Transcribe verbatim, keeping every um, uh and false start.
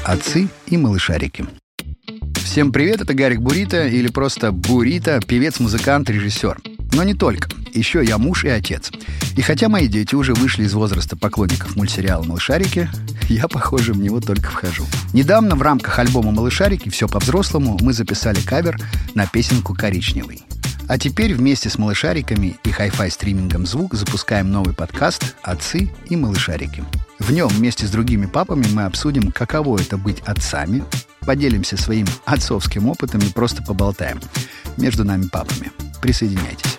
Отцы и малышарики. Всем привет, это Гарик Бурито, или просто Бурито, певец, музыкант, режиссер. Но не только. Еще я муж и отец. И хотя мои дети уже вышли из возраста поклонников мультсериала «Малышарики», я, похоже, в него только вхожу. Недавно в рамках альбома «Малышарики. Все по-взрослому» мы записали кавер на песенку «Коричневый». А теперь вместе с малышариками и хай-фай стримингом «Звук» запускаем новый подкаст «Отцы и малышарики». В нем вместе с другими папами мы обсудим, каково это быть отцами, поделимся своим отцовским опытом и просто поболтаем между нами папами. Присоединяйтесь.